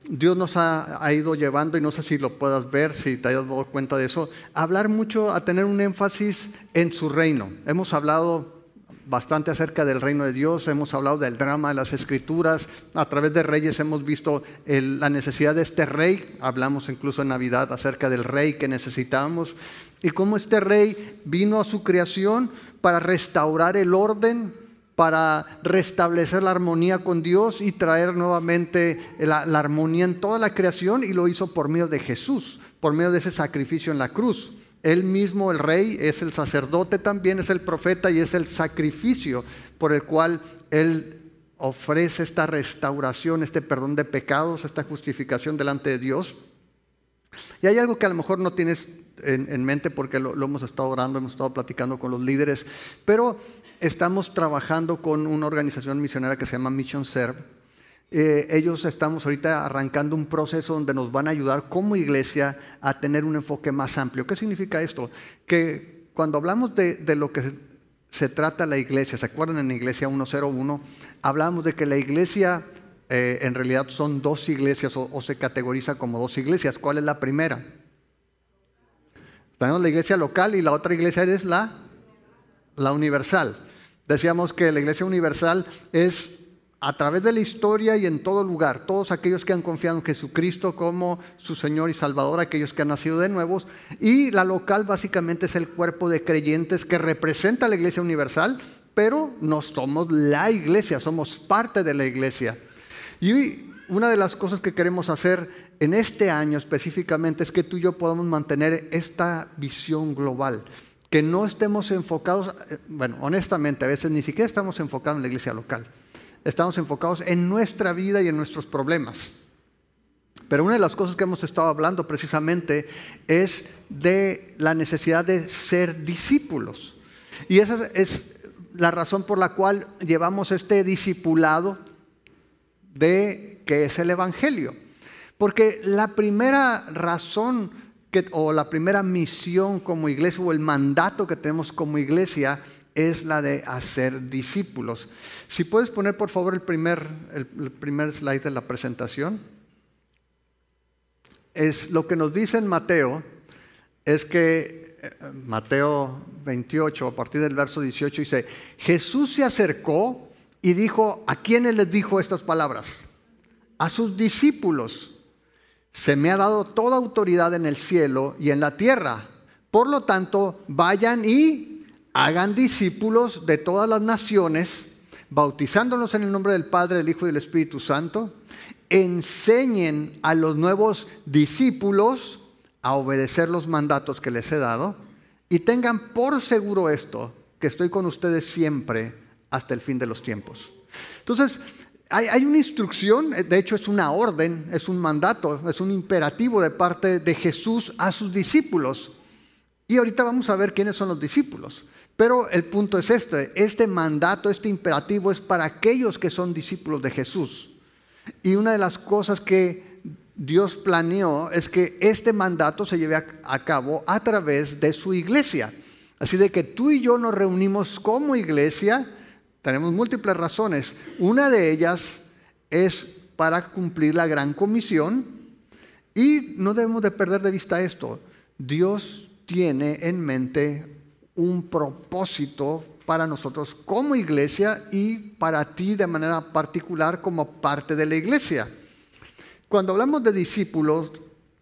Dios nos ha ido llevando, y no sé si lo puedas ver, si te hayas dado cuenta de eso, a hablar mucho, a tener un énfasis en su reino. Hemos hablado bastante acerca del reino de Dios, hemos hablado del drama de las Escrituras, a través de Reyes hemos visto la necesidad de este rey, hablamos incluso en Navidad acerca del rey que necesitábamos, y cómo este rey vino a su creación para restaurar el orden, para restablecer la armonía con Dios y traer nuevamente la armonía en toda la creación, y lo hizo por medio de Jesús, por medio de ese sacrificio en la cruz. Él mismo, el rey, es el sacerdote también, es el profeta y es el sacrificio por el cual Él ofrece esta restauración, este perdón de pecados, esta justificación delante de Dios. Y hay algo que a lo mejor no tienes en mente porque lo hemos estado orando, hemos estado platicando con los líderes, pero estamos trabajando con una organización misionera que se llama Mission Serve. Ellos estamos ahorita arrancando un proceso donde nos van a ayudar como iglesia a tener un enfoque más amplio. ¿Qué significa esto? Que cuando hablamos de lo que se trata la iglesia, ¿se acuerdan en Iglesia 101? Hablamos de que la iglesia en realidad son dos iglesias o se categoriza como dos iglesias. ¿Cuál es la primera? Tenemos la iglesia local y la otra iglesia es la universal. Decíamos que la iglesia universal es a través de la historia y en todo lugar, todos aquellos que han confiado en Jesucristo como su Señor y Salvador, aquellos que han nacido de nuevos, y la local básicamente es el cuerpo de creyentes que representa a la iglesia universal, pero no somos la iglesia, somos parte de la iglesia. Y una de las cosas que queremos hacer en este año específicamente es que tú y yo podamos mantener esta visión global, que no estemos enfocados, bueno, honestamente a veces ni siquiera estamos enfocados en la iglesia local. Estamos enfocados en nuestra vida y en nuestros problemas. Pero una de las cosas que hemos estado hablando precisamente es de la necesidad de ser discípulos. Y esa es la razón por la cual llevamos este discipulado de que es el Evangelio. Porque la primera razón o la primera misión como iglesia, o el mandato que tenemos como iglesia, es la de hacer discípulos. Si puedes poner por favor el primer slide de la presentación. Es lo que nos dice en Mateo, es que Mateo 28, a partir del verso 18, dice: Jesús se acercó y dijo, ¿a quiénes les dijo estas palabras? A sus discípulos. Se me ha dado toda autoridad en el cielo y en la tierra. Por lo tanto, vayan y hagan discípulos de todas las naciones, bautizándolos en el nombre del Padre, del Hijo y del Espíritu Santo. Enseñen a los nuevos discípulos a obedecer los mandatos que les he dado. Y tengan por seguro esto, que estoy con ustedes siempre hasta el fin de los tiempos. Entonces, hay una instrucción, de hecho es una orden, es un mandato, es un imperativo de parte de Jesús a sus discípulos. Y ahorita vamos a ver quiénes son los discípulos. Pero el punto es este mandato, este imperativo es para aquellos que son discípulos de Jesús. Y una de las cosas que Dios planeó es que este mandato se lleve a cabo a través de su iglesia. Así de que tú y yo nos reunimos como iglesia, tenemos múltiples razones. Una de ellas es para cumplir la gran comisión, y no debemos de perder de vista esto. Dios tiene en mente un propósito para nosotros como iglesia y para ti de manera particular como parte de la iglesia. Cuando hablamos de discípulos,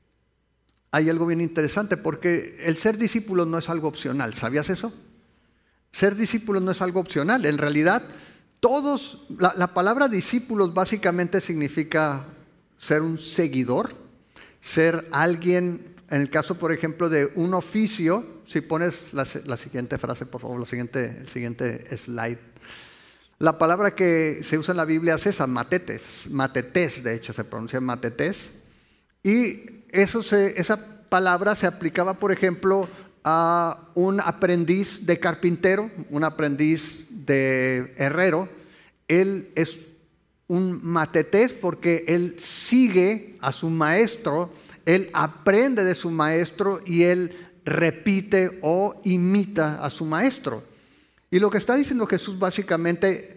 hay algo bien interesante, porque el ser discípulo no es algo opcional. ¿Sabías eso? Ser discípulo no es algo opcional. En realidad, la palabra discípulos básicamente significa ser un seguidor, ser alguien. En el caso, por ejemplo, de un oficio, si pones la siguiente frase, por favor, el siguiente slide. La palabra que se usa en la Biblia es esa, matetes, de hecho se pronuncia matetes. Y esa palabra se aplicaba, por ejemplo, a un aprendiz de carpintero, un aprendiz de herrero. Él es un matetes porque él sigue a su maestro. Él aprende de su maestro y él repite o imita a su maestro. Y lo que está diciendo Jesús básicamente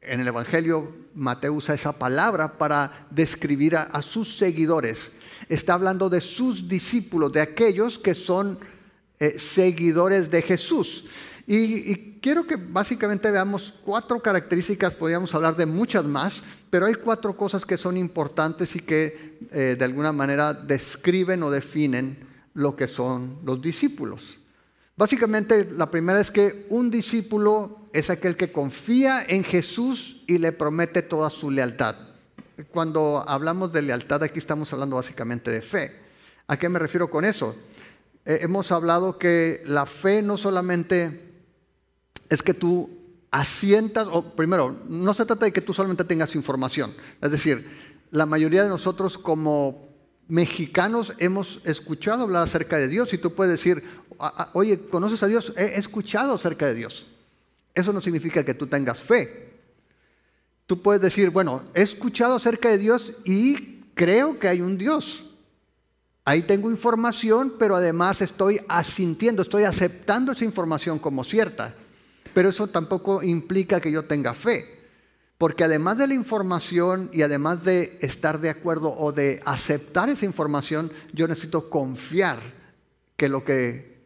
en el Evangelio Mateo usa esa palabra para describir a sus seguidores. Está hablando de sus discípulos, de aquellos que son seguidores de Jesús. Y quiero que básicamente veamos 4 características, podríamos hablar de muchas más, pero hay 4 cosas que son importantes y que de alguna manera describen o definen lo que son los discípulos. Básicamente la primera es que un discípulo es aquel que confía en Jesús y le promete toda su lealtad. Cuando hablamos de lealtad aquí estamos hablando básicamente de fe. ¿A qué me refiero con eso? Hemos hablado que la fe no solamente es que tú asientas, o primero, no se trata de que tú solamente tengas información. Es decir, la mayoría de nosotros como mexicanos hemos escuchado hablar acerca de Dios y tú puedes decir, oye, ¿conoces a Dios? He escuchado acerca de Dios. Eso no significa que tú tengas fe. Tú puedes decir, bueno, he escuchado acerca de Dios y creo que hay un Dios. Ahí tengo información, pero además estoy asintiendo, estoy aceptando esa información como cierta. Pero eso tampoco implica que yo tenga fe. Porque además de la información y además de estar de acuerdo o de aceptar esa información, yo necesito confiar que lo que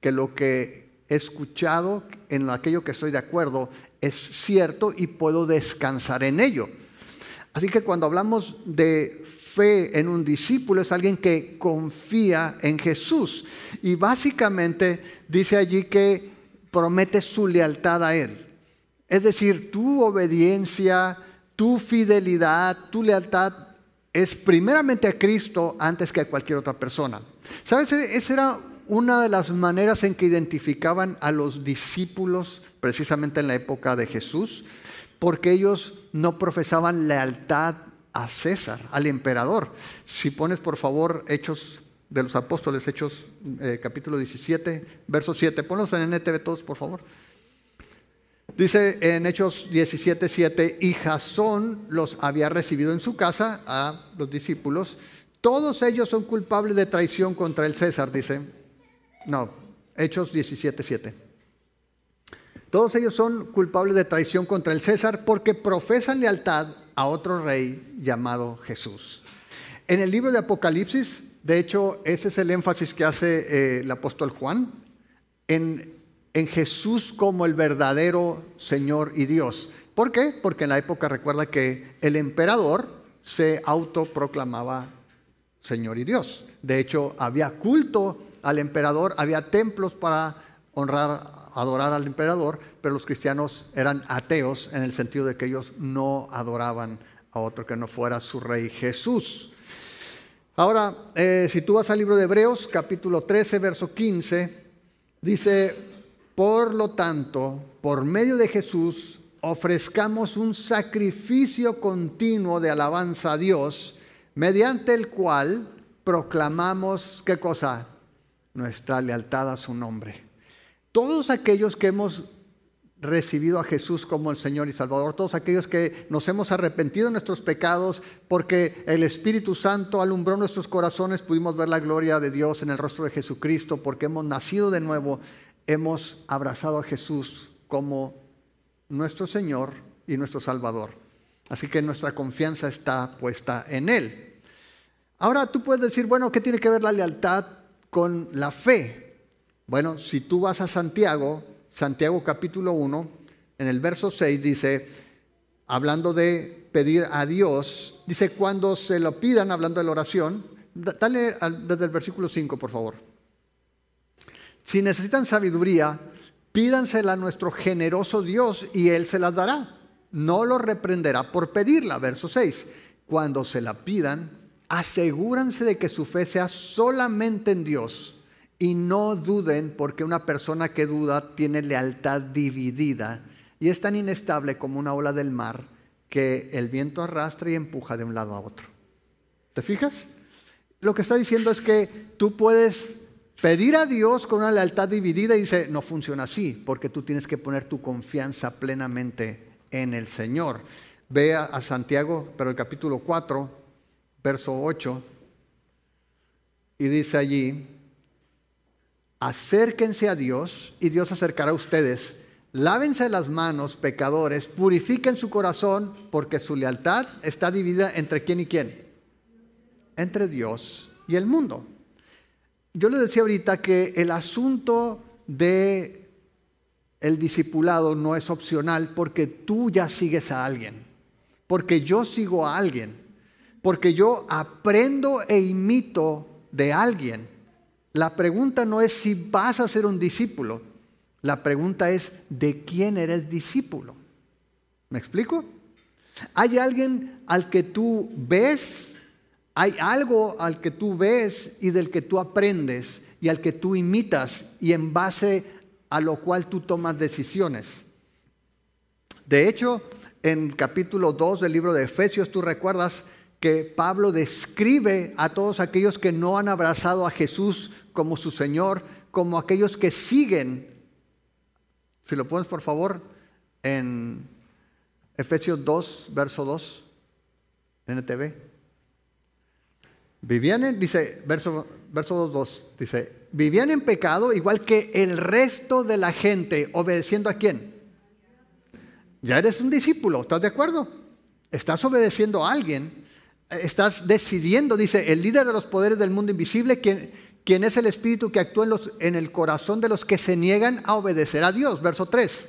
he escuchado, en aquello que estoy de acuerdo, es cierto y puedo descansar en ello. Así que cuando hablamos de fe en un discípulo, es alguien que confía en Jesús. Y básicamente dice allí que promete su lealtad a Él. Es decir, tu obediencia, tu fidelidad, tu lealtad es primeramente a Cristo antes que a cualquier otra persona. ¿Sabes? Esa era una de las maneras en que identificaban a los discípulos precisamente en la época de Jesús, porque ellos no profesaban lealtad a César, al emperador. Si pones por favor Hechos de los Apóstoles, Hechos capítulo 17, verso 7, ponlos en NTV todos por favor. Dice en Hechos 17, 7, y Jasón los había recibido en su casa, a los discípulos. Todos ellos son culpables de traición contra el César, dice. No, Hechos 17, 7. Todos ellos son culpables de traición contra el César porque profesan lealtad a otro rey llamado Jesús. En el libro de Apocalipsis, de hecho, ese es el énfasis que hace el apóstol Juan, en Jesús como el verdadero Señor y Dios. ¿Por qué? Porque en la época recuerda que el emperador se autoproclamaba Señor y Dios. De hecho, había culto al emperador, había templos para honrar, adorar al emperador, pero los cristianos eran ateos en el sentido de que ellos no adoraban a otro que no fuera su rey Jesús. Ahora, si tú vas al libro de Hebreos, capítulo 13, verso 15, dice: por lo tanto, por medio de Jesús, ofrezcamos un sacrificio continuo de alabanza a Dios, mediante el cual proclamamos, ¿qué cosa? Nuestra lealtad a su nombre. Todos aquellos que hemos recibido a Jesús como el Señor y Salvador, todos aquellos que nos hemos arrepentido de nuestros pecados porque el Espíritu Santo alumbró nuestros corazones, pudimos ver la gloria de Dios en el rostro de Jesucristo, porque hemos nacido de nuevo, hemos abrazado a Jesús como nuestro Señor y nuestro Salvador. Así que nuestra confianza está puesta en Él. Ahora tú puedes decir, bueno, ¿qué tiene que ver la lealtad con la fe? Bueno, si tú vas a Santiago capítulo 1, en el verso 6 dice, hablando de pedir a Dios, dice, cuando se lo pidan, hablando de la oración, dale desde el versículo 5, por favor. Si necesitan sabiduría, pídansela a nuestro generoso Dios y Él se las dará. No lo reprenderá por pedirla. Verso 6. Cuando se la pidan, asegúrense de que su fe sea solamente en Dios y no duden, porque una persona que duda tiene lealtad dividida y es tan inestable como una ola del mar que el viento arrastra y empuja de un lado a otro. ¿Te fijas? Lo que está diciendo es que tú puedes pedir a Dios con una lealtad dividida y dice, no funciona así, porque tú tienes que poner tu confianza plenamente en el Señor. Ve a Santiago, pero el capítulo 4, verso 8, y dice allí, acérquense a Dios y Dios acercará a ustedes. lávense las manos, pecadores, purifiquen su corazón, porque su lealtad está dividida entre quién y quién. Entre Dios y el mundo. Yo les decía ahorita que el asunto de el discipulado no es opcional porque tú ya sigues a alguien, porque yo sigo a alguien, porque yo aprendo e imito de alguien. La pregunta no es si vas a ser un discípulo, la pregunta es ¿de quién eres discípulo? ¿Me explico? ¿Hay alguien al que tú ves? Hay algo al que tú ves y del que tú aprendes y al que tú imitas y en base a lo cual tú tomas decisiones. De hecho, en capítulo 2 del libro de Efesios, tú recuerdas que Pablo describe a todos aquellos que no han abrazado a Jesús como su Señor, como aquellos que siguen. Si lo pones por favor en Efesios 2, verso 2, NTV. Dice, verso 2, dice, vivían en pecado igual que el resto de la gente, obedeciendo ¿a quién? Ya eres un discípulo, ¿estás de acuerdo? Estás obedeciendo a alguien, estás decidiendo, dice, el líder de los poderes del mundo invisible, quien es el espíritu que actúa en el corazón de los que se niegan a obedecer a Dios. Verso 3.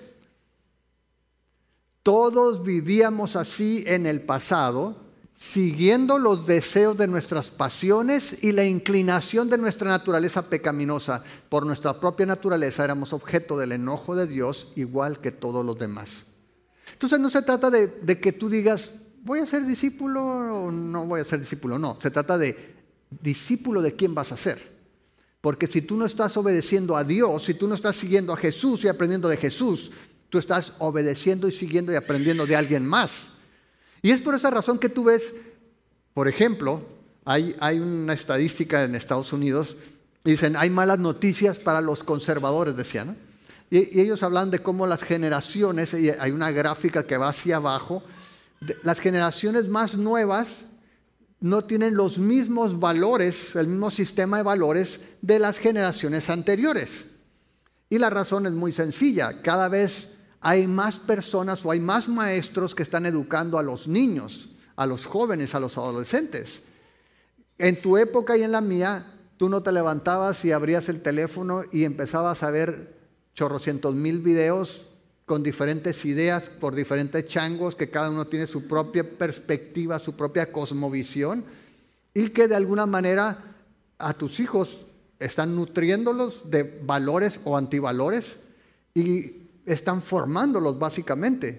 Todos vivíamos así en el pasado, siguiendo los deseos de nuestras pasiones y la inclinación de nuestra naturaleza pecaminosa. Por nuestra propia naturaleza éramos objeto del enojo de Dios, igual que todos los demás. Entonces no se trata de que tú digas, ¿voy a ser discípulo o no voy a ser discípulo? No, se trata de discípulo de quién vas a ser. Porque si tú no estás obedeciendo a Dios, si tú no estás siguiendo a Jesús y aprendiendo de Jesús, tú estás obedeciendo y siguiendo y aprendiendo de alguien más. Y es por esa razón que tú ves, por ejemplo, hay una estadística en Estados Unidos, y dicen, hay malas noticias para los conservadores, decían, ¿no? Y ellos hablan de cómo las generaciones, y hay una gráfica que va hacia abajo, las generaciones más nuevas no tienen los mismos valores, el mismo sistema de valores de las generaciones anteriores. Y la razón es muy sencilla, cada vez hay más personas o hay más maestros que están educando a los niños, a los jóvenes, a los adolescentes. En tu época y en la mía, tú no te levantabas y abrías el teléfono y empezabas a ver chorrocientos mil videos con diferentes ideas por diferentes changos que cada uno tiene su propia perspectiva, su propia cosmovisión y que de alguna manera a tus hijos están nutriéndolos de valores o antivalores y están formándolos básicamente.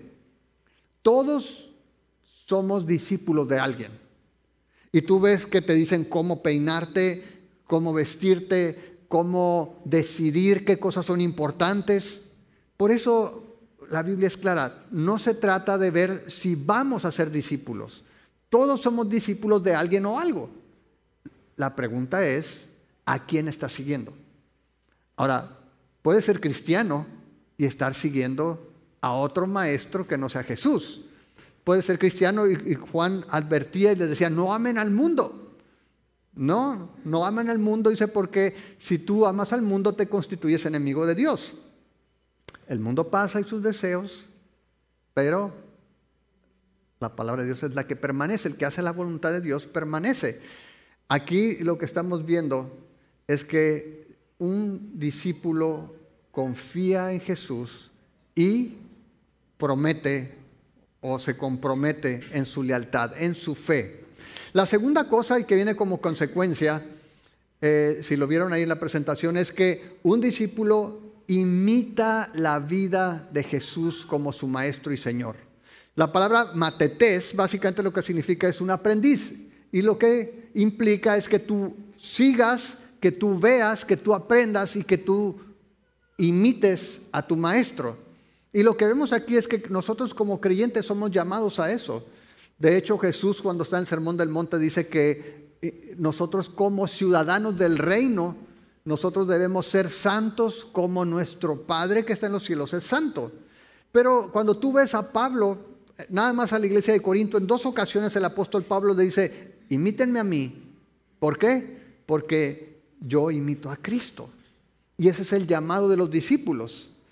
Todos somos discípulos de alguien. Y tú ves que te dicen cómo peinarte, cómo vestirte, cómo decidir qué cosas son importantes. Por eso la Biblia es clara. No se trata de ver si vamos a ser discípulos. Todos somos discípulos de alguien o algo. La pregunta es, ¿a quién estás siguiendo? Ahora, puedes ser cristiano y estar siguiendo a otro maestro que no sea Jesús. Puede ser cristiano y Juan advertía y les decía, no amen al mundo. No amen al mundo, dice, porque si tú amas al mundo te constituyes enemigo de Dios. El mundo pasa y sus deseos, pero la palabra de Dios es la que permanece. El que hace la voluntad de Dios permanece. Aquí lo que estamos viendo es que un discípulo confía en Jesús y promete o se compromete en su lealtad, en su fe. La segunda cosa y que viene como consecuencia, si lo vieron ahí en la presentación, es que un discípulo imita la vida de Jesús como su maestro y Señor. La palabra matetes básicamente lo que significa es un aprendiz y lo que implica es que tú sigas, que tú veas, que tú aprendas y que tú imites a tu maestro. Y lo que vemos aquí es que nosotros como creyentes somos llamados a eso. De hecho, Jesús cuando está en el Sermón del Monte dice que nosotros como ciudadanos del reino, nosotros debemos ser santos como nuestro Padre que está en los cielos es santo. Pero cuando tú ves a Pablo, nada más a la iglesia de Corinto, en 2 ocasiones el apóstol Pablo le dice, imítenme a mí. ¿Por qué? Porque yo imito a Cristo. Y ese es el llamado de los discípulos.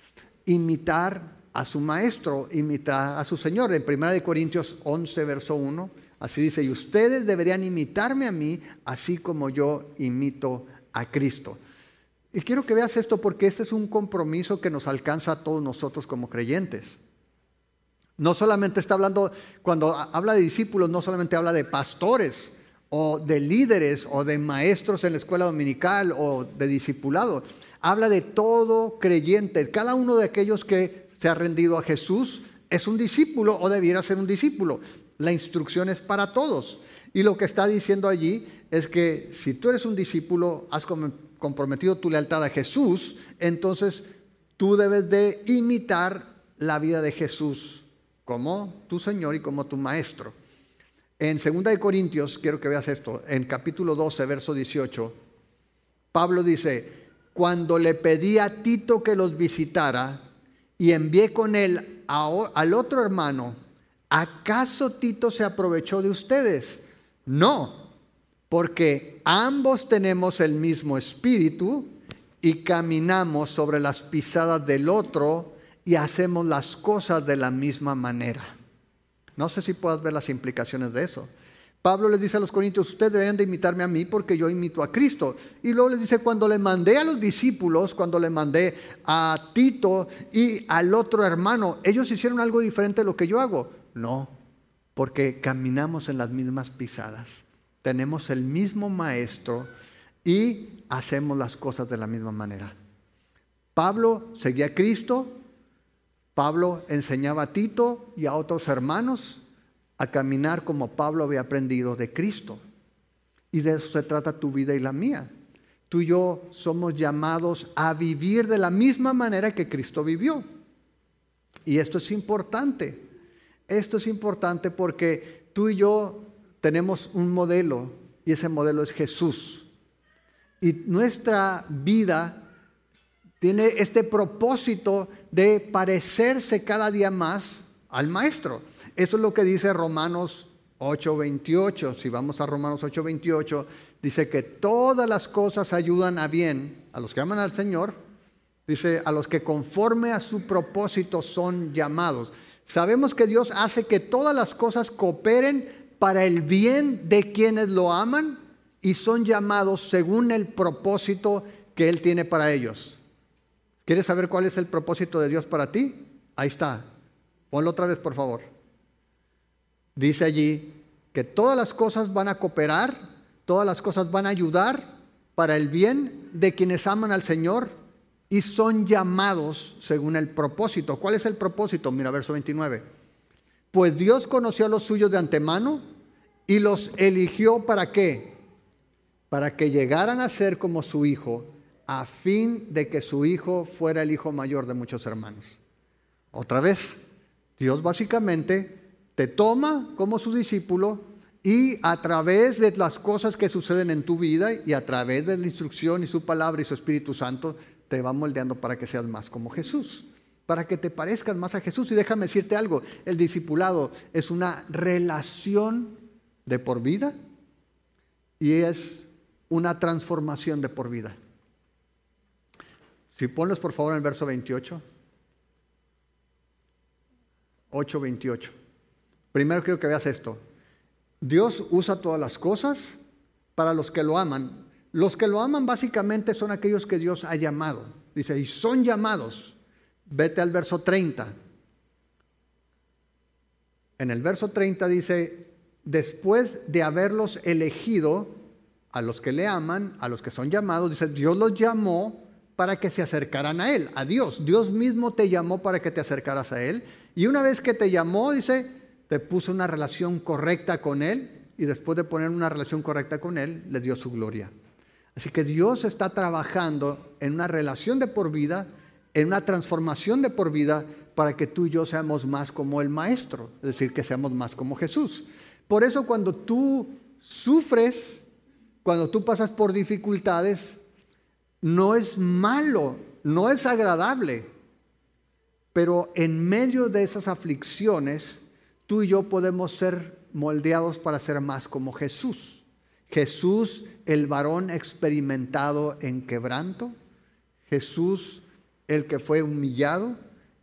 imitar a su maestro, imitar a su Señor. En 1 Corintios 11, verso 1, así dice: y ustedes deberían imitarme a mí, así como yo imito a Cristo. Y quiero que veas esto, porque este es un compromiso que nos alcanza a todos nosotros como creyentes. No solamente está hablando, cuando habla de discípulos, no solamente habla de pastores o de líderes o de maestros en la escuela dominical o de discipulado. Habla de todo creyente. Cada uno de aquellos que se ha rendido a Jesús es un discípulo o debiera ser un discípulo. La instrucción es para todos. Y lo que está diciendo allí es que si tú eres un discípulo, has comprometido tu lealtad a Jesús, entonces tú debes de imitar la vida de Jesús como tu Señor y como tu Maestro. En 2 Corintios, quiero que veas esto, en capítulo 12, verso 18, Pablo dice: cuando le pedí a Tito que los visitara y envié con él al otro hermano, ¿acaso Tito se aprovechó de ustedes? No, porque ambos tenemos el mismo espíritu y caminamos sobre las pisadas del otro y hacemos las cosas de la misma manera. No sé si puedas ver las implicaciones de eso. Pablo les dice a los corintios: ustedes deben de imitarme a mí porque yo imito a Cristo. Y luego les dice: cuando le mandé a los discípulos, cuando le mandé a Tito y al otro hermano, ¿ellos hicieron algo diferente de lo que yo hago? No, porque caminamos en las mismas pisadas. Tenemos el mismo maestro y hacemos las cosas de la misma manera. Pablo seguía a Cristo. Pablo enseñaba a Tito y a otros hermanos a caminar como Pablo había aprendido de Cristo. Y de eso se trata tu vida y la mía. Tú y yo somos llamados a vivir de la misma manera que Cristo vivió. Y esto es importante. Esto es importante porque tú y yo tenemos un modelo y ese modelo es Jesús. Y nuestra vida tiene este propósito de parecerse cada día más al Maestro. Eso es lo que dice Romanos 8:28. Si vamos a Romanos 8:28, dice que todas las cosas ayudan a bien a los que aman al Señor. Dice: a los que conforme a su propósito son llamados. Sabemos que Dios hace que todas las cosas cooperen para el bien de quienes lo aman y son llamados según el propósito que Él tiene para ellos. ¿Quieres saber cuál es el propósito de Dios para ti? Ahí está. Ponlo otra vez, por favor. Dice allí que todas las cosas van a cooperar, todas las cosas van a ayudar para el bien de quienes aman al Señor y son llamados según el propósito. ¿Cuál es el propósito? Mira, verso 29. Pues Dios conoció a los suyos de antemano y los eligió ¿para qué? Para que llegaran a ser como su Hijo, a fin de que su Hijo fuera el hijo mayor de muchos hermanos. Otra vez, Dios básicamente te toma como su discípulo y a través de las cosas que suceden en tu vida y a través de la instrucción y su palabra y su Espíritu Santo te va moldeando para que seas más como Jesús, para que te parezcas más a Jesús. Y déjame decirte algo: el discipulado es una relación de por vida y es una transformación de por vida. Si ponlos por favor en el verso 28. 8:28. Primero quiero que veas esto. Dios usa todas las cosas para los que lo aman. Los que lo aman básicamente son aquellos que Dios ha llamado. Dice, y son llamados. Vete al verso 30. En el verso 30 dice: después de haberlos elegido, a los que le aman, a los que son llamados, dice, Dios los llamó para que se acercaran a Él, a Dios. Dios mismo te llamó para que te acercaras a Él. Y una vez que te llamó, dice, te puso una relación correcta con Él. Y después de poner una relación correcta con Él, le dio su gloria. Así que Dios está trabajando en una relación de por vida, en una transformación de por vida, para que tú y yo seamos más como el Maestro. Es decir, que seamos más como Jesús. Por eso cuando tú sufres, cuando tú pasas por dificultades, no es malo, no es agradable, pero en medio de esas aflicciones, tú y yo podemos ser moldeados para ser más como Jesús. Jesús, el varón experimentado en quebranto. Jesús, el que fue humillado.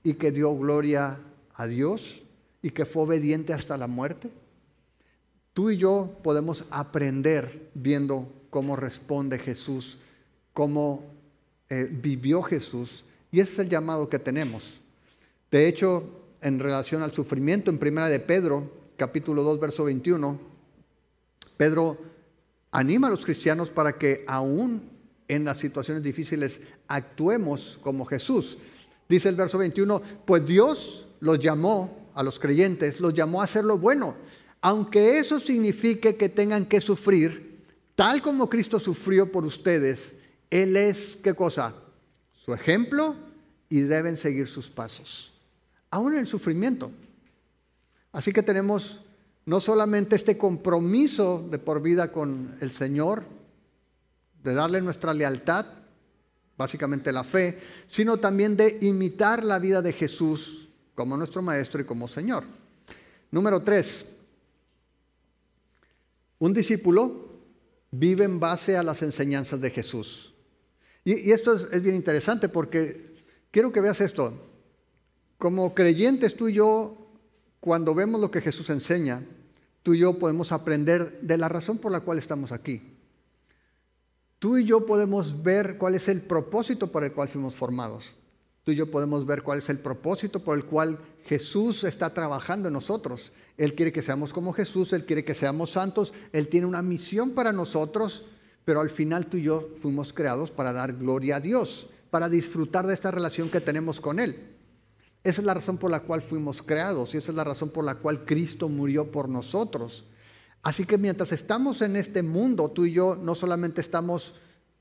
y que dio gloria a Dios y que fue obediente hasta la muerte? Tú y yo podemos aprender viendo cómo responde Jesús, cómo vivió Jesús, y ese es el llamado que tenemos. De hecho, en relación al sufrimiento, en 1 de Pedro, capítulo 2, verso 21, Pedro anima a los cristianos para que aún en las situaciones difíciles actuemos como Jesús. Dice el verso 21, pues Dios los llamó, a los creyentes, los llamó a hacer lo bueno, aunque eso signifique que tengan que sufrir, tal como Cristo sufrió por ustedes. Él es, ¿qué cosa? Su ejemplo, y deben seguir sus pasos, aún en el sufrimiento. Así que tenemos no solamente este compromiso de por vida con el Señor, de darle nuestra lealtad, básicamente la fe, sino también de imitar la vida de Jesús como nuestro Maestro y como Señor. Número 3, un discípulo vive en base a las enseñanzas de Jesús. Y esto es bien interesante porque quiero que veas esto. Como creyentes, tú y yo, cuando vemos lo que Jesús enseña, tú y yo podemos aprender de la razón por la cual estamos aquí. Tú y yo podemos ver cuál es el propósito por el cual fuimos formados. Tú y yo podemos ver cuál es el propósito por el cual Jesús está trabajando en nosotros. Él quiere que seamos como Jesús, Él quiere que seamos santos, Él tiene una misión para nosotros, pero al final tú y yo fuimos creados para dar gloria a Dios, para disfrutar de esta relación que tenemos con Él. Esa es la razón por la cual fuimos creados y esa es la razón por la cual Cristo murió por nosotros. Así que mientras estamos en este mundo, tú y yo no solamente estamos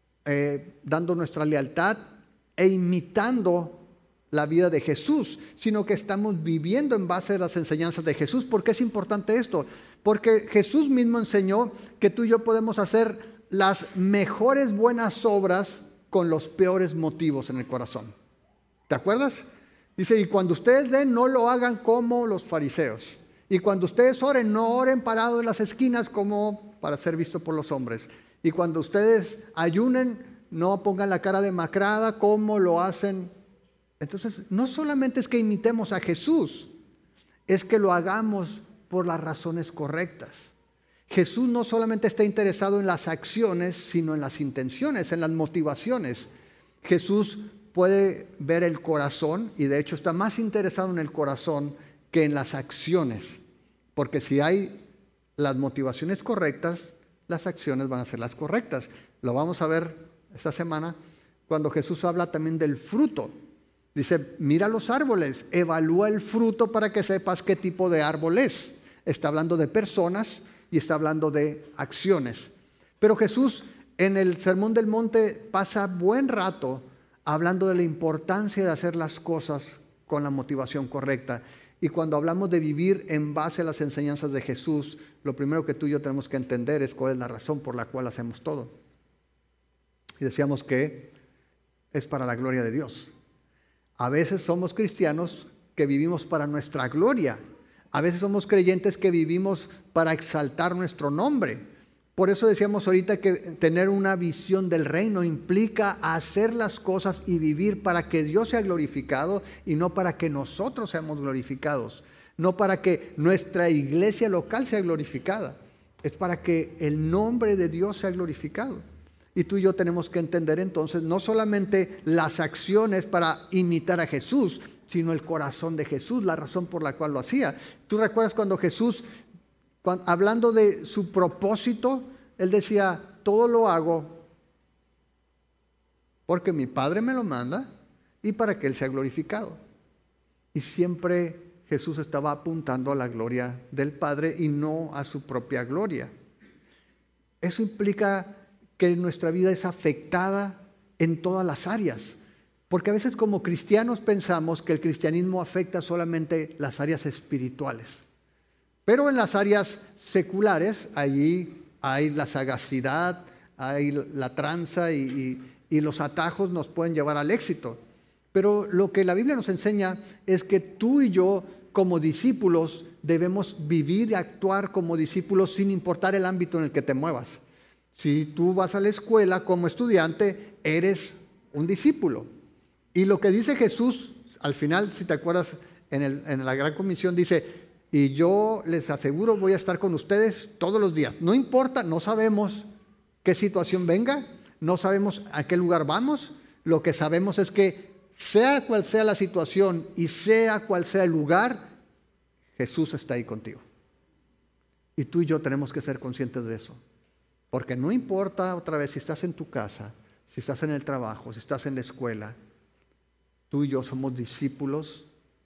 dando nuestra lealtad e imitando la vida de Jesús, sino que estamos viviendo en base a las enseñanzas de Jesús. ¿Por qué es importante esto? Porque Jesús mismo enseñó que tú y yo podemos hacer las mejores buenas obras con los peores motivos en el corazón. ¿Te acuerdas? Dice, y cuando ustedes den, no lo hagan como los fariseos. Y cuando ustedes oren, no oren parados en las esquinas como para ser visto por los hombres. Y cuando ustedes ayunen, no pongan la cara demacrada como lo hacen. Entonces, no solamente es que imitemos a Jesús, es que lo hagamos por las razones correctas. Jesús no solamente está interesado en las acciones, sino en las intenciones, en las motivaciones. Jesús puede ver el corazón y de hecho está más interesado en el corazón que en las acciones. Porque si hay las motivaciones correctas, las acciones van a ser las correctas. Lo vamos a ver esta semana cuando Jesús habla también del fruto. Dice, mira los árboles, evalúa el fruto para que sepas qué tipo de árbol es. Está hablando de personas y está hablando de acciones. Pero Jesús en el Sermón del Monte pasa buen rato hablando de la importancia de hacer las cosas con la motivación correcta. Y cuando hablamos de vivir en base a las enseñanzas de Jesús, lo primero que tú y yo tenemos que entender es cuál es la razón por la cual hacemos todo. Y decíamos que es para la gloria de Dios. A veces somos cristianos que vivimos para nuestra gloria. A veces somos creyentes que vivimos para exaltar nuestro nombre. Por eso decíamos ahorita que tener una visión del reino implica hacer las cosas y vivir para que Dios sea glorificado y no para que nosotros seamos glorificados. No para que nuestra iglesia local sea glorificada. Es para que el nombre de Dios sea glorificado. Y tú y yo tenemos que entender entonces no solamente las acciones para imitar a Jesús, sino el corazón de Jesús, la razón por la cual lo hacía. ¿Tú recuerdas cuando Jesús, hablando de su propósito, Él decía, todo lo hago porque mi Padre me lo manda y para que Él sea glorificado? Y siempre Jesús estaba apuntando a la gloria del Padre y no a su propia gloria. Eso implica que nuestra vida es afectada en todas las áreas. Porque a veces como cristianos pensamos que el cristianismo afecta solamente las áreas espirituales. Pero en las áreas seculares, allí hay la sagacidad, hay la tranza y los atajos nos pueden llevar al éxito. Pero lo que la Biblia nos enseña es que tú y yo como discípulos debemos vivir y actuar como discípulos sin importar el ámbito en el que te muevas. Si tú vas a la escuela como estudiante, eres un discípulo. Y lo que dice Jesús al final, si te acuerdas, en la Gran Comisión dice, y yo les aseguro voy a estar con ustedes todos los días. No importa, no sabemos qué situación venga, no sabemos a qué lugar vamos. Lo que sabemos es que sea cual sea la situación y sea cual sea el lugar, Jesús está ahí contigo. Y tú y yo tenemos que ser conscientes de eso. Porque no importa otra vez si estás en tu casa, si estás en el trabajo, si estás en la escuela, tú y yo somos discípulos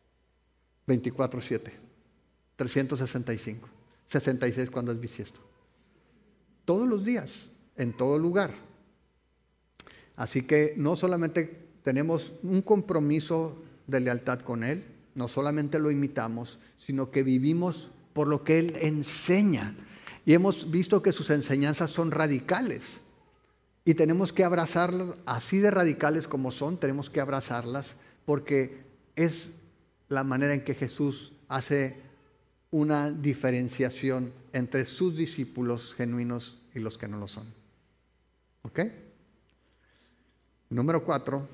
24/7, 365, 66 cuando es bisiesto. Todos los días, en todo lugar. Así que no solamente tenemos un compromiso de lealtad con Él, no solamente lo imitamos, sino que vivimos por lo que Él enseña. Y hemos visto que sus enseñanzas son radicales. Y tenemos que abrazarlas, así de radicales como son, tenemos que abrazarlas porque es la manera en que Jesús hace una diferenciación entre sus discípulos genuinos y los que no lo son. ¿Ok? Número 4.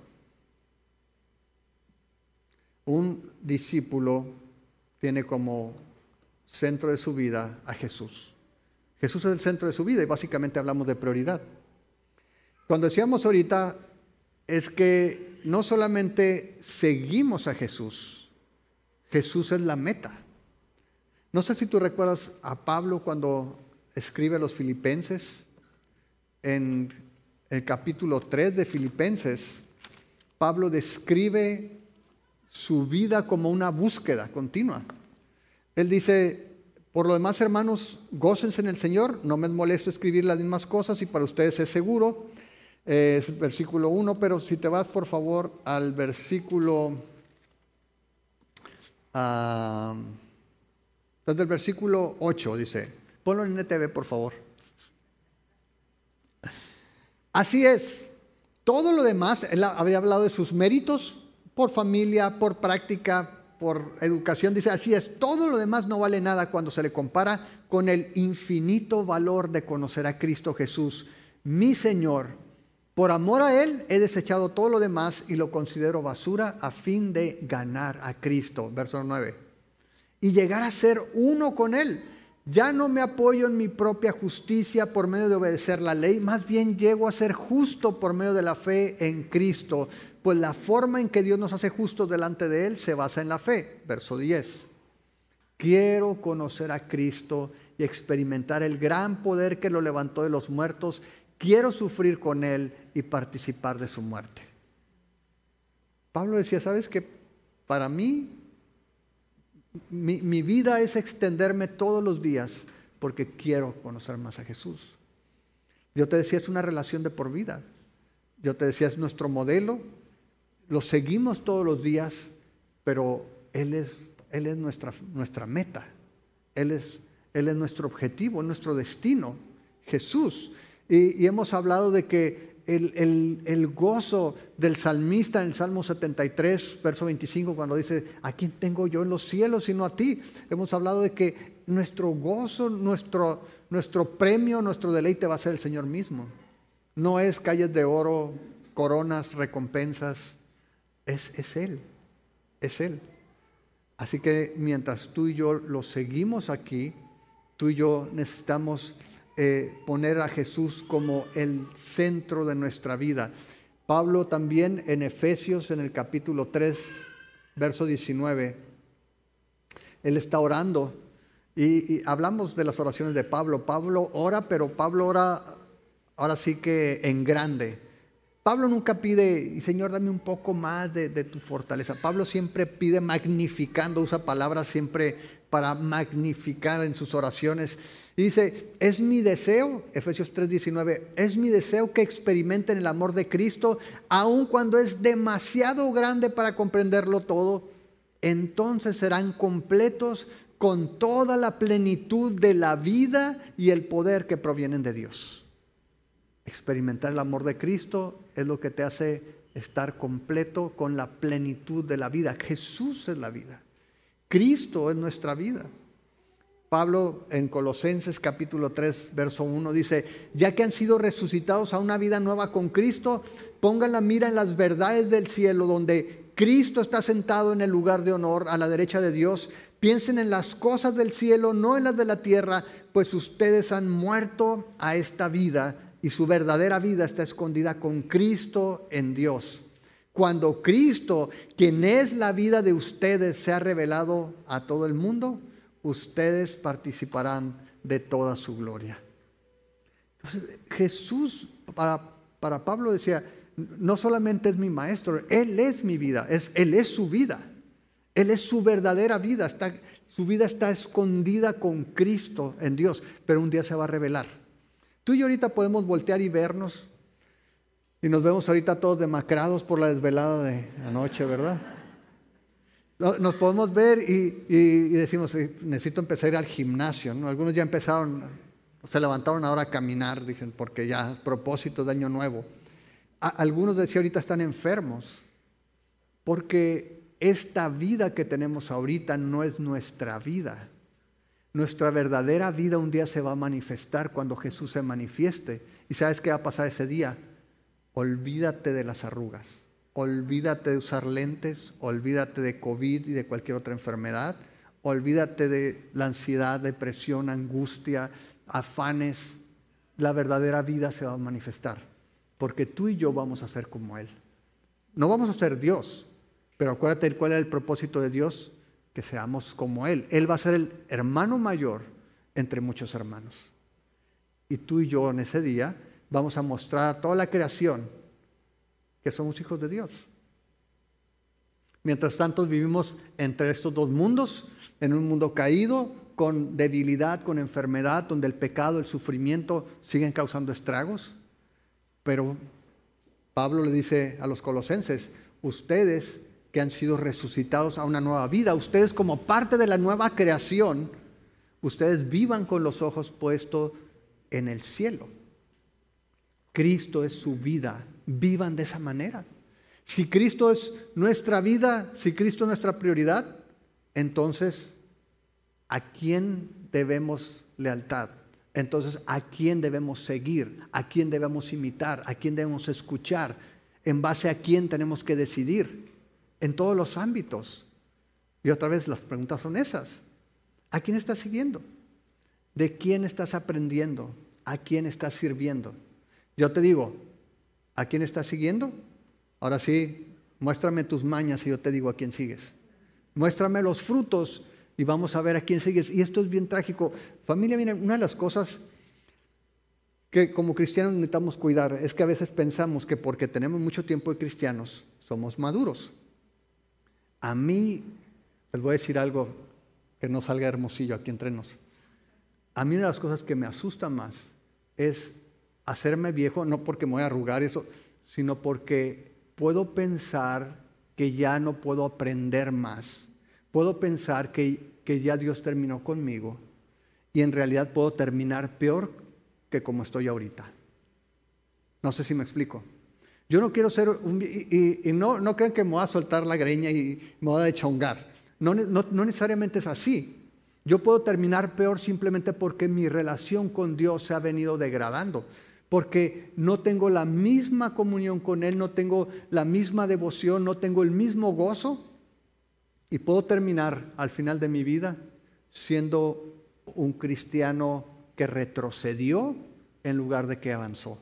Un discípulo tiene como centro de su vida a Jesús. Jesús es el centro de su vida y básicamente hablamos de prioridad. Cuando decíamos ahorita es que no solamente seguimos a Jesús, Jesús es la meta. No sé si tú recuerdas a Pablo cuando escribe a los Filipenses, en el capítulo 3 de Filipenses, Pablo describe su vida como una búsqueda continua. Él dice, por lo demás, hermanos, gócense en el Señor, no me molesto escribir las mismas cosas y para ustedes es seguro. Es versículo 1, pero si te vas por favor al versículo, desde el versículo 8 dice, ponlo en NTV por favor. Así es, todo lo demás, él había hablado de sus méritos por familia, por práctica, por educación, dice, así es, todo lo demás no vale nada cuando se le compara con el infinito valor de conocer a Cristo Jesús, mi Señor. Por amor a Él he desechado todo lo demás y lo considero basura a fin de ganar a Cristo. Verso 9. Y llegar a ser uno con Él. Ya no me apoyo en mi propia justicia por medio de obedecer la ley, más bien llego a ser justo por medio de la fe en Cristo. Pues la forma en que Dios nos hace justos delante de Él se basa en la fe. Verso 10. Quiero conocer a Cristo y experimentar el gran poder que lo levantó de los muertos. Quiero sufrir con Él y participar de su muerte. Pablo decía, ¿sabes qué? Para mí, mi vida es extenderme todos los días porque quiero conocer más a Jesús. Yo te decía, es una relación de por vida. Yo te decía, es nuestro modelo. Lo seguimos todos los días, pero Él es nuestra meta. Él es nuestro objetivo, nuestro destino. Jesús. Y hemos hablado de que el gozo del salmista en el Salmo 73, verso 25, cuando dice, ¿a quién tengo yo en los cielos sino a ti? Hemos hablado de que nuestro gozo, nuestro premio, nuestro deleite va a ser el Señor mismo. No es calles de oro, coronas, recompensas. Es Él. Es Él. Así que mientras tú y yo lo seguimos aquí, tú y yo necesitamos poner a Jesús como el centro de nuestra vida. Pablo también en Efesios, en el capítulo 3, verso 19, él está orando y hablamos de las oraciones de Pablo. Pablo ora, pero Pablo ora ahora sí que en grande. Pablo nunca pide, Señor, dame un poco más de tu fortaleza. Pablo siempre pide magnificando, usa palabras siempre para magnificar en sus oraciones. Y dice, es mi deseo, Efesios 3:19, es mi deseo que experimenten el amor de Cristo, aun cuando es demasiado grande para comprenderlo todo. Entonces serán completos con toda la plenitud de la vida y el poder que provienen de Dios. Experimentar el amor de Cristo es lo que te hace estar completo con la plenitud de la vida. Jesús es la vida. Cristo es nuestra vida. Pablo en Colosenses capítulo 3, verso 1 dice, ya que han sido resucitados a una vida nueva con Cristo, pongan la mira en las verdades del cielo, donde Cristo está sentado en el lugar de honor a la derecha de Dios. Piensen en las cosas del cielo, no en las de la tierra, pues ustedes han muerto a esta vida y su verdadera vida está escondida con Cristo en Dios. Cuando Cristo, quien es la vida de ustedes, sea revelado a todo el mundo, ustedes participarán de toda su gloria. Entonces, Jesús para Pablo decía, no solamente es mi maestro, Él es mi vida, Él es su vida, Él es su verdadera vida, su vida está escondida con Cristo en Dios, pero un día se va a revelar. Tú y yo ahorita podemos voltear y vernos, y nos vemos ahorita todos demacrados por la desvelada de anoche, ¿verdad? Nos podemos ver y decimos, necesito empezar a ir al gimnasio, ¿no? Algunos ya empezaron, se levantaron ahora a caminar, dije, porque ya propósito de año nuevo. Algunos decía ahorita están enfermos, porque esta vida que tenemos ahorita no es nuestra vida. Nuestra verdadera vida un día se va a manifestar cuando Jesús se manifieste. ¿Y sabes qué va a pasar ese día? Olvídate de las arrugas, olvídate de usar lentes, olvídate de COVID y de cualquier otra enfermedad, olvídate de la ansiedad, depresión, angustia, afanes. La verdadera vida se va a manifestar, porque tú y yo vamos a ser como Él. No vamos a ser Dios, pero acuérdate cuál es el propósito de Dios, que seamos como Él. Él va a ser el hermano mayor entre muchos hermanos. Y tú y yo en ese día vamos a mostrar a toda la creación que somos hijos de Dios. Mientras tanto vivimos entre estos dos mundos, en un mundo caído, con debilidad, con enfermedad, donde el pecado, el sufrimiento siguen causando estragos. Pero Pablo le dice a los colosenses, ustedes que han sido resucitados a una nueva vida, ustedes como parte de la nueva creación, ustedes vivan con los ojos puestos en el cielo. Cristo es su vida, vivan de esa manera. Si Cristo es nuestra vida, si Cristo es nuestra prioridad, entonces, ¿a quién debemos lealtad? Entonces, ¿a quién debemos seguir? ¿A quién debemos imitar? ¿A quién debemos escuchar? ¿En base a quién tenemos que decidir? En todos los ámbitos. Y otra vez las preguntas son esas. ¿A quién estás siguiendo? ¿De quién estás aprendiendo? ¿A quién estás sirviendo? Yo te digo, ¿a quién estás siguiendo? Ahora sí, muéstrame tus mañas y yo te digo a quién sigues. Muéstrame los frutos y vamos a ver a quién sigues. Y esto es bien trágico. Familia, miren, una de las cosas que como cristianos necesitamos cuidar es que a veces pensamos que porque tenemos mucho tiempo de cristianos, somos maduros. A mí, les voy a decir algo que no salga Hermosillo aquí entre nos. A mí una de las cosas que me asusta más es hacerme viejo, no porque me voy a arrugar eso, sino porque puedo pensar que ya no puedo aprender más. Puedo pensar que ya Dios terminó conmigo y en realidad puedo terminar peor que como estoy ahorita. No sé si me explico. Yo no quiero ser no crean que me voy a soltar la greña y me voy a dechongar. No necesariamente es así. Yo puedo terminar peor simplemente porque mi relación con Dios se ha venido degradando. Porque no tengo la misma comunión con Él, no tengo la misma devoción, no tengo el mismo gozo. Y puedo terminar al final de mi vida siendo un cristiano que retrocedió en lugar de que avanzó.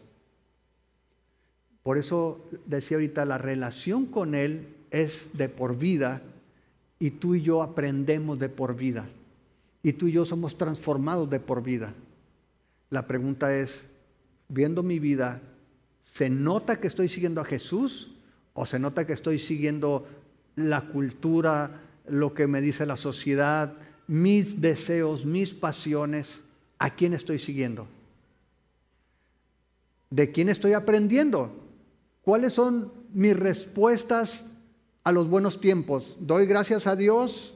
Por eso decía ahorita, la relación con Él es de por vida y tú y yo aprendemos de por vida. Y tú y yo somos transformados de por vida. La pregunta es, viendo mi vida, ¿se nota que estoy siguiendo a Jesús o se nota que estoy siguiendo la cultura, lo que me dice la sociedad, mis deseos, mis pasiones? ¿A quién estoy siguiendo? ¿De quién estoy aprendiendo? ¿Cuáles son mis respuestas a los buenos tiempos? ¿Doy gracias a Dios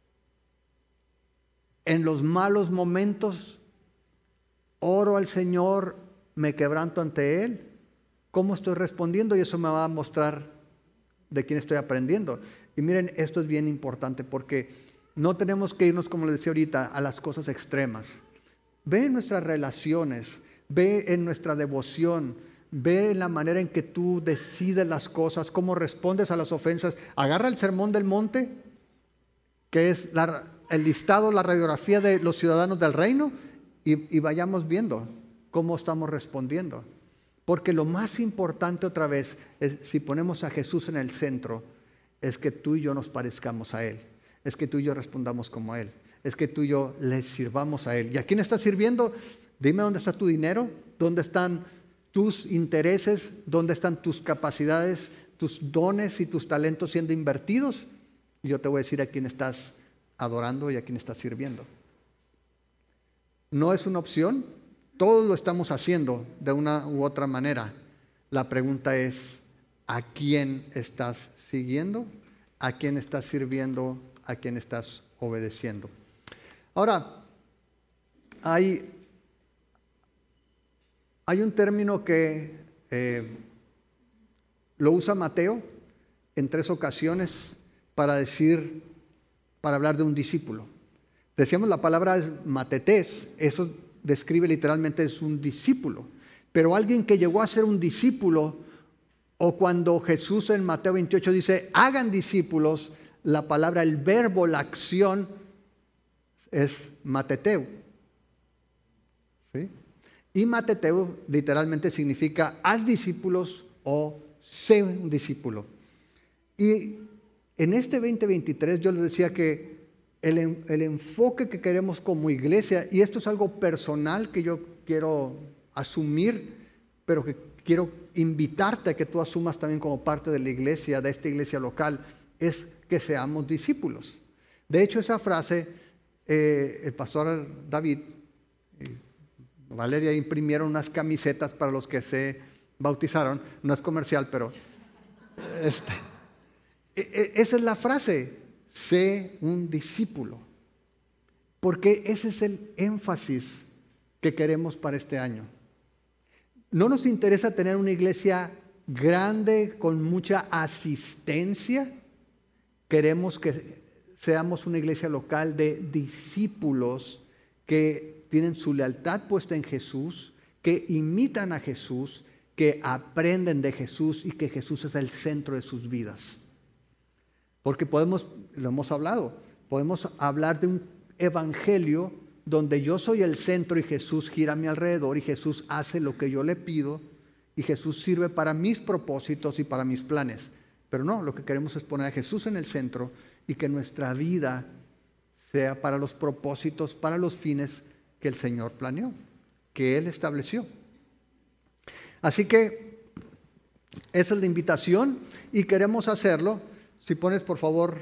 en los malos momentos? ¿Oro al Señor? ¿Me quebranto ante Él? ¿Cómo estoy respondiendo? Y eso me va a mostrar de quién estoy aprendiendo. Y miren, esto es bien importante porque no tenemos que irnos, como les decía ahorita, a las cosas extremas. Ve en nuestras relaciones, ve en nuestra devoción, ve la manera en que tú decides las cosas, cómo respondes a las ofensas. Agarra el sermón del monte, que es el listado, la radiografía de los ciudadanos del reino, y vayamos viendo cómo estamos respondiendo. Porque lo más importante otra vez, es, si ponemos a Jesús en el centro, es que tú y yo nos parezcamos a Él. Es que tú y yo respondamos como a Él. Es que tú y yo le sirvamos a Él. ¿Y a quién estás sirviendo? Dime dónde está tu dinero, dónde están tus intereses, dónde están tus capacidades, tus dones y tus talentos siendo invertidos. Y yo te voy a decir a quién estás adorando y a quién estás sirviendo. No es una opción, todos lo estamos haciendo de una u otra manera. La pregunta es, ¿a quién estás siguiendo? ¿A quién estás sirviendo? ¿A quién estás obedeciendo? Ahora, hay un término que lo usa Mateo en 3 ocasiones para hablar de un discípulo. Decíamos la palabra matetés, eso describe literalmente es un discípulo. Pero alguien que llegó a ser un discípulo, o cuando Jesús en Mateo 28 dice, hagan discípulos, la palabra, el verbo, la acción es mateteu. ¿Sí? Y mateteu literalmente significa haz discípulos o sé un discípulo. Y en este 2023 yo les decía que el enfoque que queremos como iglesia, y esto es algo personal que yo quiero asumir, pero que quiero invitarte a que tú asumas también como parte de la iglesia, de esta iglesia local, es que seamos discípulos. De hecho, esa frase, el pastor David y Valeria imprimieron unas camisetas para los que se bautizaron, no es comercial, pero esa es la frase, sé un discípulo, porque ese es el énfasis que queremos para este año. No nos interesa tener una iglesia grande con mucha asistencia, queremos que seamos una iglesia local de discípulos que tienen su lealtad puesta en Jesús, que imitan a Jesús, que aprenden de Jesús y que Jesús es el centro de sus vidas. Porque lo hemos hablado, podemos hablar de un evangelio donde yo soy el centro y Jesús gira a mi alrededor y Jesús hace lo que yo le pido y Jesús sirve para mis propósitos y para mis planes. Pero no, lo que queremos es poner a Jesús en el centro y que nuestra vida sea para los propósitos, para los fines que el Señor planeó, que Él estableció. Así que esa es la invitación y queremos hacerlo. Si pones por favor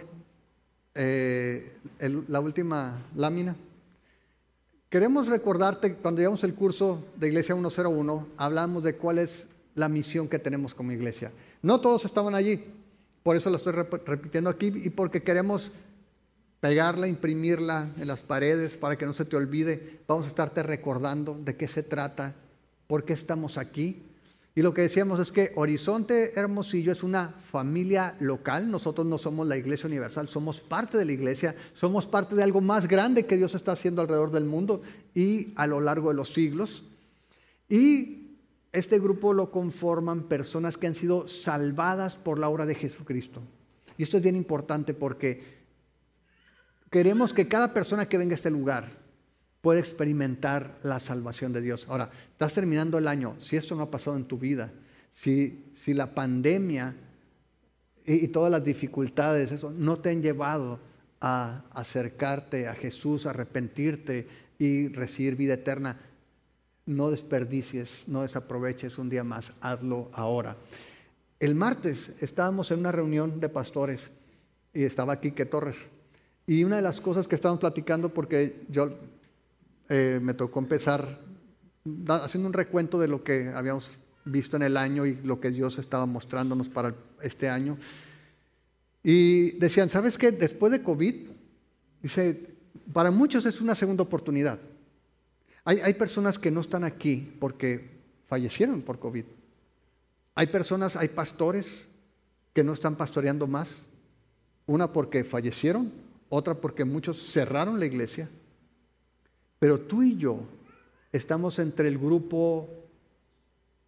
la última lámina. Queremos recordarte, cuando llevamos el curso de Iglesia 101, hablamos de cuál es la misión que tenemos como iglesia. No todos estaban allí, por eso la estoy repitiendo aquí y porque queremos pegarla, imprimirla en las paredes para que no se te olvide. Vamos a estarte recordando de qué se trata, por qué estamos aquí. Y lo que decíamos es que Horizonte Hermosillo es una familia local. Nosotros no somos la Iglesia Universal, somos parte de la iglesia, somos parte de algo más grande que Dios está haciendo alrededor del mundo y a lo largo de los siglos. Y este grupo lo conforman personas que han sido salvadas por la obra de Jesucristo. Y esto es bien importante porque queremos que cada persona que venga a este lugar puede experimentar la salvación de Dios. Ahora, estás terminando el año, si esto no ha pasado en tu vida, si la pandemia y todas las dificultades, eso no te han llevado a acercarte a Jesús, a arrepentirte y recibir vida eterna, no desperdicies, no desaproveches un día más, hazlo ahora. El martes estábamos en una reunión de pastores y estaba Quique Torres. Y una de las cosas que estábamos platicando, porque yo me tocó empezar haciendo un recuento de lo que habíamos visto en el año y lo que Dios estaba mostrándonos para este año. Y decían, ¿sabes qué? Después de COVID, dice, para muchos es una segunda oportunidad. Hay personas que no están aquí porque fallecieron por COVID. Hay pastores que no están pastoreando más. Una porque fallecieron, otra porque muchos cerraron la iglesia. Pero tú y yo estamos entre el grupo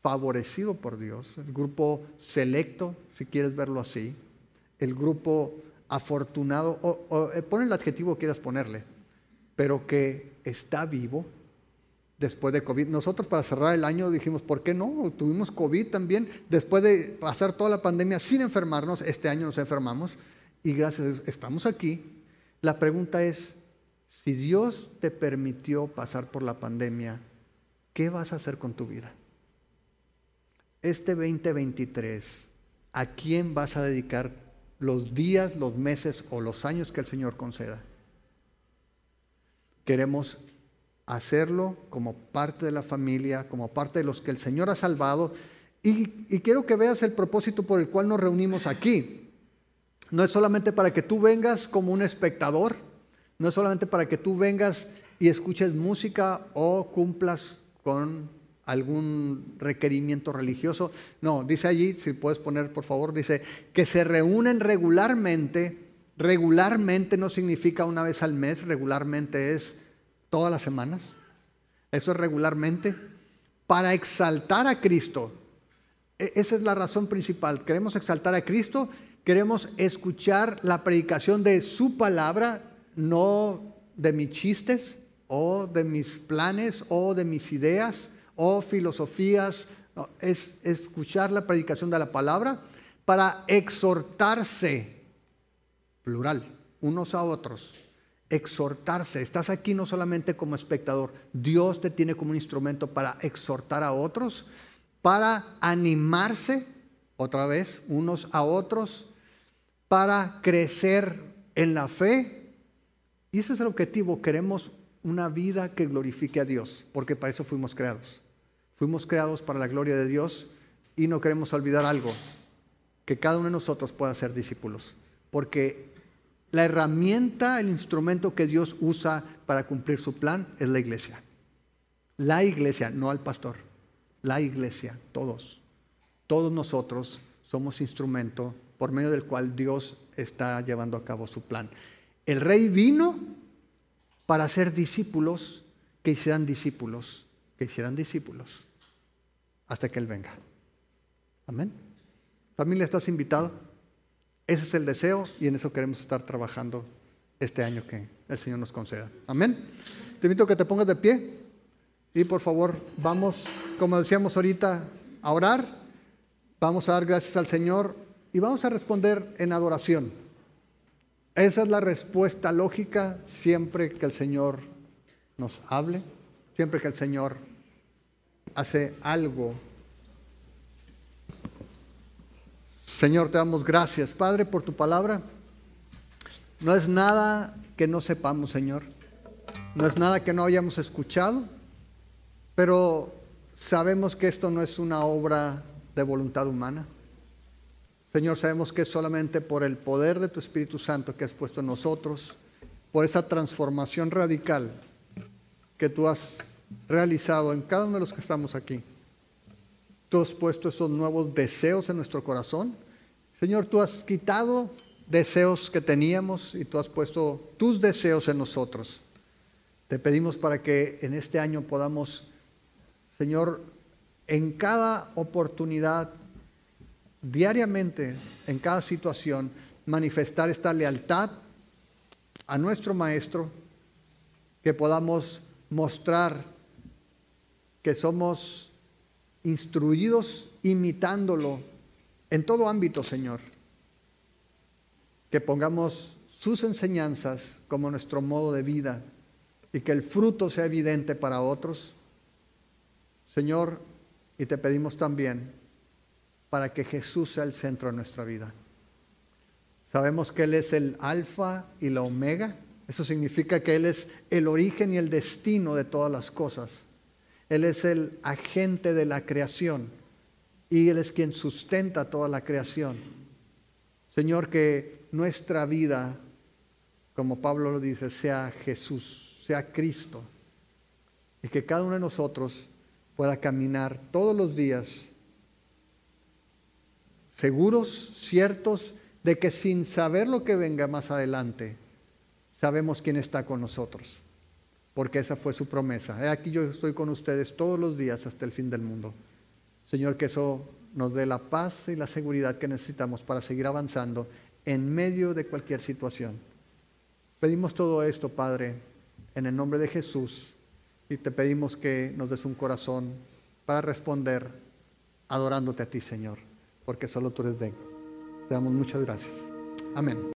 favorecido por Dios, el grupo selecto, si quieres verlo así, el grupo afortunado, pon el adjetivo que quieras ponerle, pero que está vivo después de COVID. Nosotros para cerrar el año dijimos, ¿por qué no? Tuvimos COVID también, después de pasar toda la pandemia sin enfermarnos, este año nos enfermamos y gracias a Dios estamos aquí. La pregunta es, si Dios te permitió pasar por la pandemia, ¿qué vas a hacer con tu vida? Este 2023, ¿a quién vas a dedicar los días, los meses o los años que el Señor conceda? Queremos hacerlo como parte de la familia, como parte de los que el Señor ha salvado. Y quiero que veas el propósito por el cual nos reunimos aquí. No es solamente para que tú vengas como un espectador, no es solamente para que tú vengas y escuches música o cumplas con algún requerimiento religioso. No, dice allí, si puedes poner por favor, dice que se reúnen regularmente. Regularmente no significa una vez al mes, regularmente es todas las semanas. Eso es regularmente, para exaltar a Cristo. Esa es la razón principal. Queremos exaltar a Cristo, queremos escuchar la predicación de su palabra, no de mis chistes o de mis planes o de mis ideas o filosofías. No, es escuchar la predicación de la palabra para exhortarse, plural, unos a otros. Exhortarse. Estás aquí no solamente como espectador, Dios te tiene como un instrumento para exhortar a otros, para animarse, otra vez, unos a otros, para crecer en la fe. Y ese es el objetivo. Queremos una vida que glorifique a Dios, porque para eso fuimos creados. Fuimos creados para la gloria de Dios y no queremos olvidar algo, que cada uno de nosotros pueda ser discípulos, porque la herramienta, el instrumento que Dios usa para cumplir su plan es la iglesia. La iglesia, no al pastor. La iglesia, todos. Todos nosotros somos instrumento por medio del cual Dios está llevando a cabo su plan. El rey vino para hacer discípulos que hicieran discípulos, hasta que Él venga. Amén. Familia, ¿estás invitado? Ese es el deseo y en eso queremos estar trabajando este año que el Señor nos conceda. Amén. Te invito a que te pongas de pie y por favor vamos, como decíamos ahorita, a orar. Vamos a dar gracias al Señor y vamos a responder en adoración. Esa es la respuesta lógica siempre que el Señor nos hable, siempre que el Señor hace algo. Señor, te damos gracias, Padre, por tu palabra. No es nada que no sepamos, Señor. No es nada que no hayamos escuchado, pero sabemos que esto no es una obra de voluntad humana. Señor, sabemos que es solamente por el poder de tu Espíritu Santo que has puesto en nosotros, por esa transformación radical que tú has realizado en cada uno de los que estamos aquí. Tú has puesto esos nuevos deseos en nuestro corazón. Señor, tú has quitado deseos que teníamos y tú has puesto tus deseos en nosotros. Te pedimos para que en este año podamos, Señor, en cada oportunidad, diariamente, en cada situación, manifestar esta lealtad a nuestro Maestro, que podamos mostrar que somos instruidos imitándolo en todo ámbito, Señor. Que pongamos sus enseñanzas como nuestro modo de vida y que el fruto sea evidente para otros, Señor, y te pedimos también para que Jesús sea el centro de nuestra vida. Sabemos que Él es el alfa y la omega. Eso significa que Él es el origen y el destino de todas las cosas. Él es el agente de la creación y Él es quien sustenta toda la creación. Señor, que nuestra vida, como Pablo lo dice, sea Jesús, sea Cristo, y que cada uno de nosotros pueda caminar todos los días seguros, ciertos de que sin saber lo que venga más adelante, sabemos quién está con nosotros, porque esa fue su promesa. He aquí yo estoy con ustedes todos los días hasta el fin del mundo. Señor, que eso nos dé la paz y la seguridad que necesitamos para seguir avanzando en medio de cualquier situación. Pedimos todo esto, Padre, en el nombre de Jesús, y te pedimos que nos des un corazón para responder adorándote a ti, Señor, porque solo tú eres digno. Te damos muchas gracias. Amén.